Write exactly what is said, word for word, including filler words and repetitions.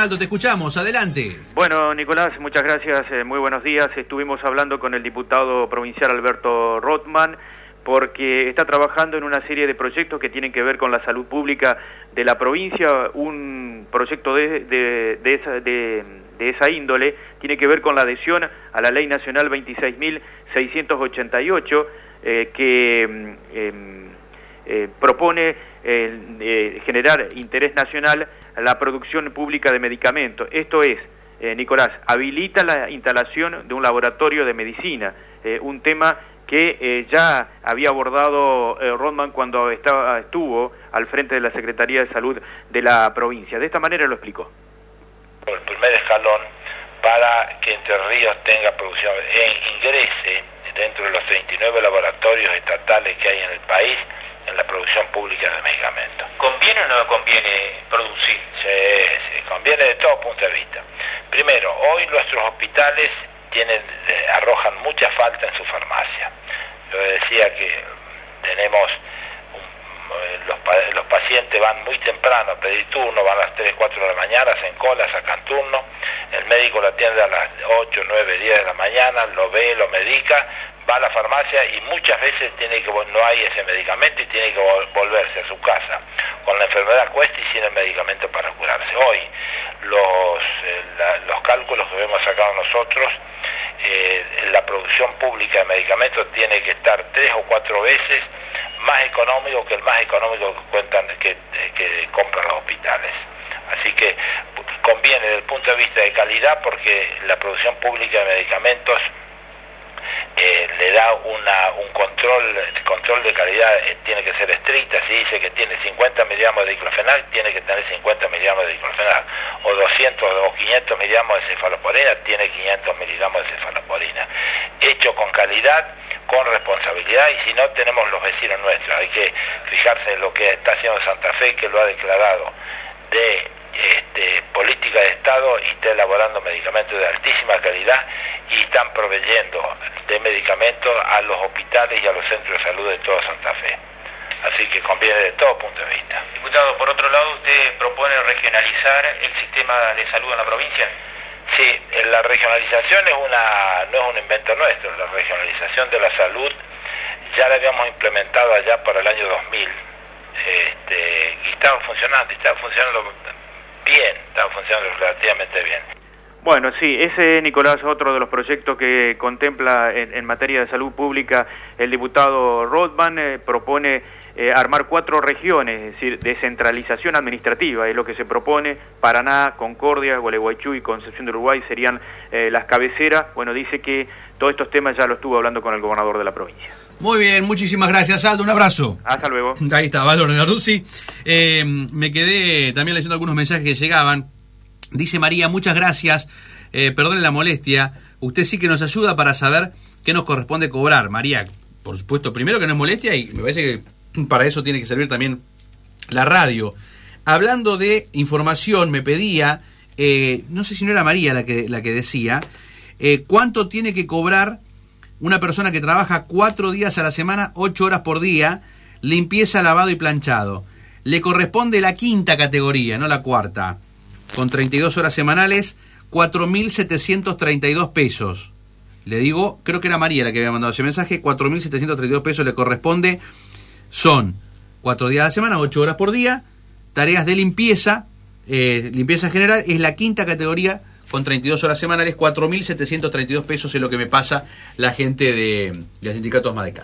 Aldo, te escuchamos, adelante. Bueno, Nicolás, muchas gracias, eh, muy buenos días. Estuvimos hablando con el diputado provincial Alberto Rothman, porque está trabajando en una serie de proyectos que tienen que ver con la salud pública de la provincia. Un proyecto de, de, de, esa, de, de esa índole tiene que ver con la adhesión a la Ley Nacional veintiséis mil seiscientos ochenta y ocho, eh, que eh, eh, propone eh, eh, generar interés nacional a la producción pública de medicamentos. Esto es, eh, Nicolás, habilita la instalación de un laboratorio de medicina, eh, un tema que eh, ya había abordado eh, Rothman cuando estaba, estuvo al frente de la Secretaría de Salud de la provincia. De esta manera lo explicó. El primer escalón para que Entre Ríos tenga producción, e ingrese dentro de los treinta y nueve laboratorios estatales que hay en el país en la producción pública de medicamentos. ¿Conviene o no conviene producir? Sí, sí, conviene de todo punto de vista. Primero, hoy nuestros hospitales tienen, eh, arrojan mucha falta en su farmacia. Yo decía que tenemos, un, los, los pacientes van muy temprano a pedir turno, van a las tres, cuatro de la mañana, hacen cola, sacan turno, el médico lo atiende a las ocho, nueve, diez de la mañana, lo ve, lo medica, va a la farmacia y muchas veces tiene que no hay ese medicamento y tiene que volverse a su casa con la enfermedad cuesta y sin el medicamento para curarse. Hoy los, eh, la, los cálculos que hemos sacado nosotros, eh, la producción pública de medicamentos tiene que estar tres o cuatro veces más económico que el más económico que cuentan que, que compran los hospitales. Así que conviene desde el punto de vista de calidad, porque la producción pública de medicamentos Eh, le da una, un control, el control de calidad eh, tiene que ser estricta. Si dice que tiene cincuenta miligramos de diclofenac, tiene que tener cincuenta miligramos de diclofenac, o doscientos o quinientos miligramos de cefalosporina, tiene quinientos miligramos de cefalosporina, hecho con calidad, con responsabilidad. Y si no, tenemos los vecinos nuestros, hay que fijarse en lo que está haciendo Santa Fe, que lo ha declarado de este, política de Estado, y está elaborando medicamentos de altísima calidad y están proveyendo de medicamentos a los hospitales y a los centros de salud de toda Santa Fe. Así que conviene de todo punto de vista. Diputado, por otro lado, ¿usted propone regionalizar el sistema de salud en la provincia? Sí, la regionalización es una no es un invento nuestro. La regionalización de la salud ya la habíamos implementado allá para el año dos mil, este, y estaba funcionando, y estaba funcionando bien, estaba funcionando relativamente bien. Bueno, sí, ese, Nicolás, otro de los proyectos que contempla en, en materia de salud pública el diputado Rothman. Eh, propone eh, armar cuatro regiones, es decir, descentralización administrativa, es lo que se propone. Paraná, Concordia, Gualeguaychú y Concepción del Uruguay serían eh, las cabeceras. Bueno, dice que todos estos temas ya lo estuvo hablando con el gobernador de la provincia. Muy bien, muchísimas gracias, Aldo, un abrazo. Hasta luego. Ahí está, Valor Narduzzi. Eh, me quedé también leyendo algunos mensajes que llegaban. Dice María, muchas gracias, eh, perdone la molestia, usted sí que nos ayuda para saber qué nos corresponde cobrar. María, por supuesto, primero que no es molestia, y me parece que para eso tiene que servir también la radio. Hablando de información, me pedía, eh, no sé si no era María la que, la que decía, eh, cuánto tiene que cobrar una persona que trabaja cuatro días a la semana, ocho horas por día, limpieza, lavado y planchado. Le corresponde la quinta categoría, no la cuarta. Con treinta y dos horas semanales, cuatro mil setecientos treinta y dos pesos. Le digo, creo que era María la que había mandado ese mensaje, cuatro mil setecientos treinta y dos pesos le corresponde. Son cuatro días a la semana, ocho horas por día. Tareas de limpieza, eh, limpieza general, es la quinta categoría con treinta y dos horas semanales, cuatro mil setecientos treinta y dos pesos es lo que me pasa la gente de, de los sindicatos Madeca.